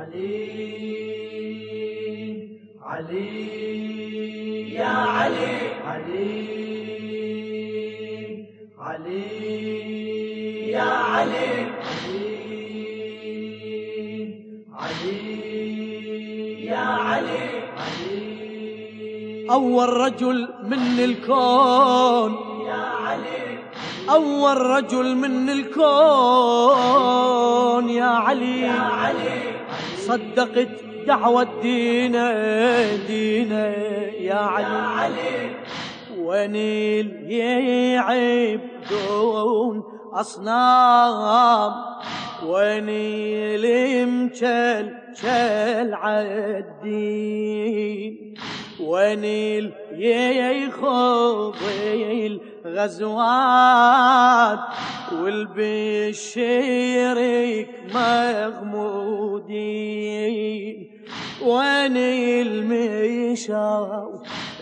علي يا علي علي يا علي يا علي أول رجل من الكون يا علي أول رجل من الكون يا علي صدقت دعوة دينا يا علي ونيل يعبدون أصنام ونيل مشلشل عالدين ونيل يخوض الغزوات والبشيرك مغمودين ونيل مشاو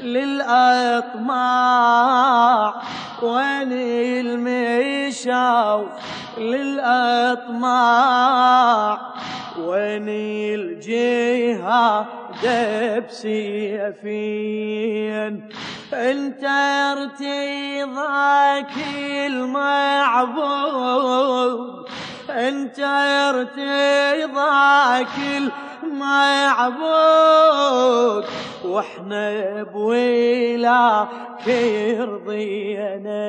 للأطماع ونيل مشاو للأطماع ونيل جهاد بسيفين انت ارتضاك المعبود انت ارتضاك المعبود واحنا بولاك رضينا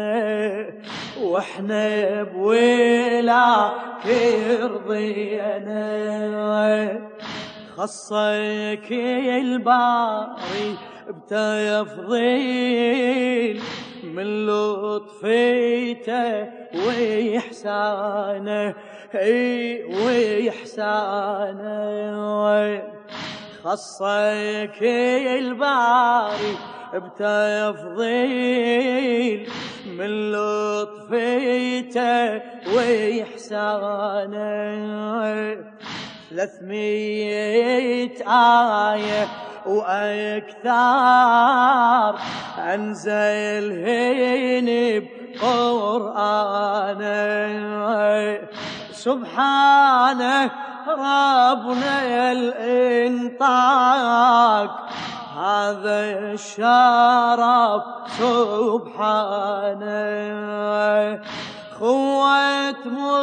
واحنا بولاك رضينا خصك الباري بتفضيل من لطفيته وإحسانه وإحسانه خصك الباري بتفضيل من لطفيته وإحسانه 300 آية وأكثر أنزلهن بقرآنه سبحانه ربنا الإنطاق هذا الشرف سبحانه خوة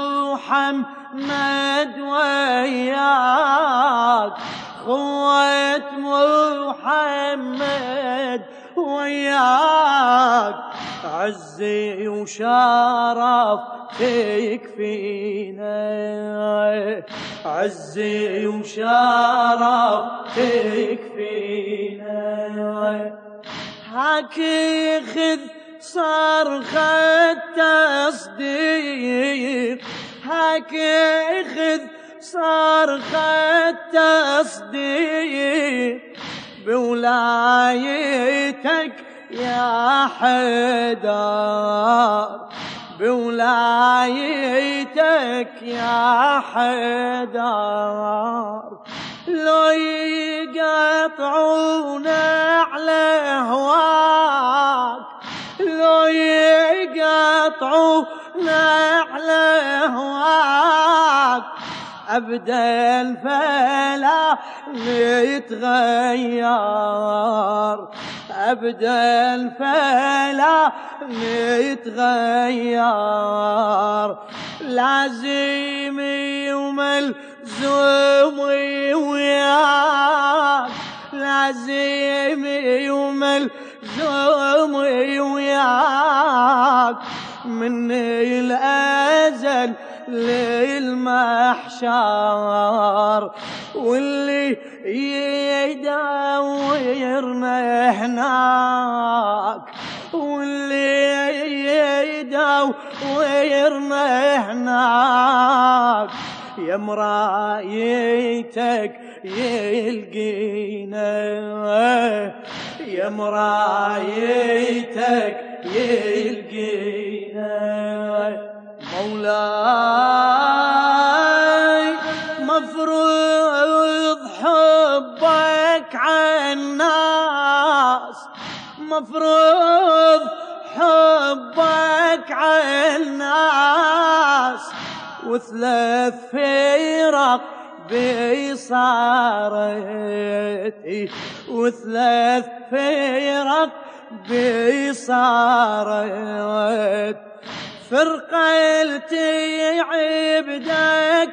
محمد وياك خوة محمد وياك عزي وشرف تكفينا عزي وشرف تكفينا هاك خذ صرخة تصديق هاك خذ صرخة تصديق بولايتك يا حيدر بولايتك يا حيدر لو يقطعون على هواك لو يقطعون على هواك أبدا فلا نتغير أبدا فلا نتغير لازمي وملزومي وياك لازمي وملزومي وياك من الأزل للمحشر واللي يداورنا هناك واللي يداورنا هناك يا مرايتك يلقينا يا مرايتك يلقينا مولاي مفروض حبك عالناس مفروض حبك عالناس وثلاث فرق بي صارت وثلاث فرق بي صارت فرقة عبدك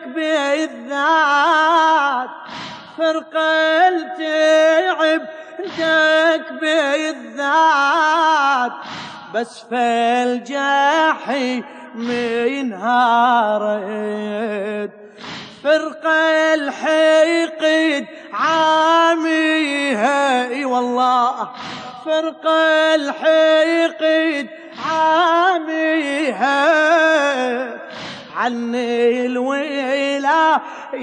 بالذات فرقة عبدك بالذات بس فالجحيم انهارت فرقة الحقد عاميها اي والله فرقة الحقد عاميها عني الويلة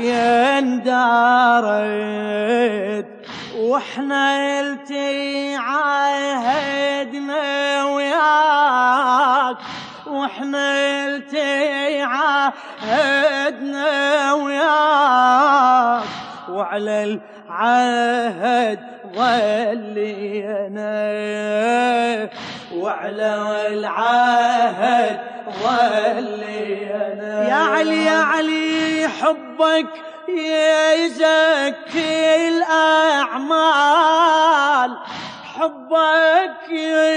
يندارت واحنا التي عاهدنا وياك واحنا التي عاهدنا وياك وعلى العهد ظلينا وعلى العهد ظلينا يا علي يا علي حبك يزكي الأعمال حبك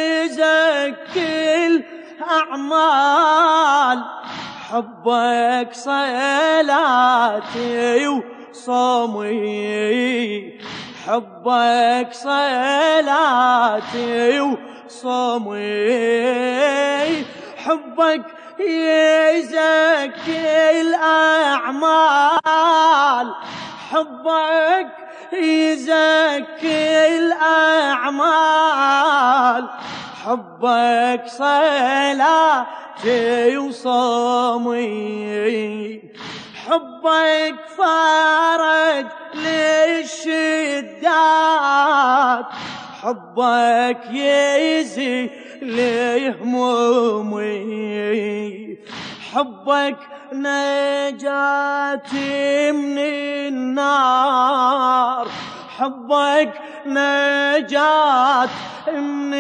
يزكي الأعمال حبك صلاتي وصومي حبك صلاتي وصومي حبك يزكي الأعمال حبك يزكي الأعمال حبك صلاتي وصومي حبك فرج للشدات حبك يزيل همومي حبك نجاتي من النار حبك نجات من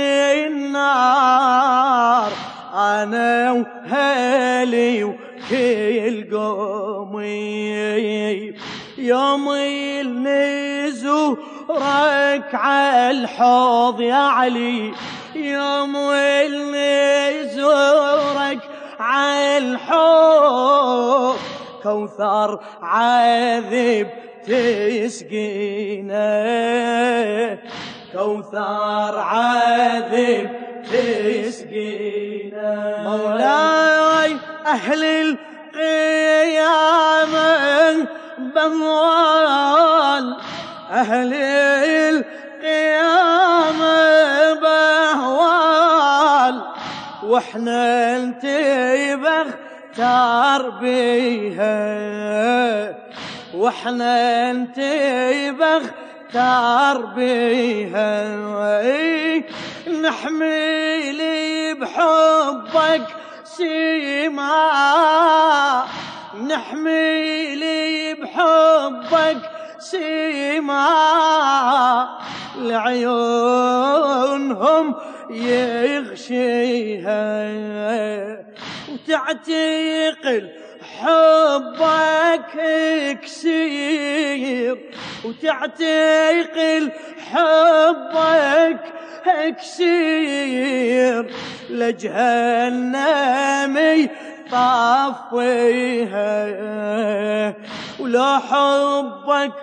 النار أنا وهلي وكل قومي يوم النزورك عالحوض يا علي يوم النزورك عالحوض كوثر عذب تسقينا كوثر عذب تسقينا مولاي أهل القيامة بهوال أهل القيامة بهوال واحنا انتبه تار بيها واحنا انتبه تار بيها نحملي بحبك سيما نحملي بحبك سيما لعيونهم يغشيها وتعتقل حبك كسير وتعتقل حبك كسير لجهنم طفيها ولو حبك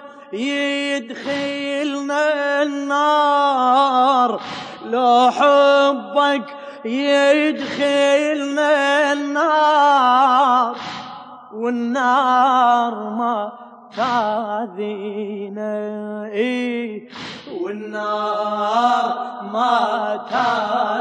يدخلنا النار لو حبك يدخلنا النار والنار ما تاذينا والنار ما تاذينا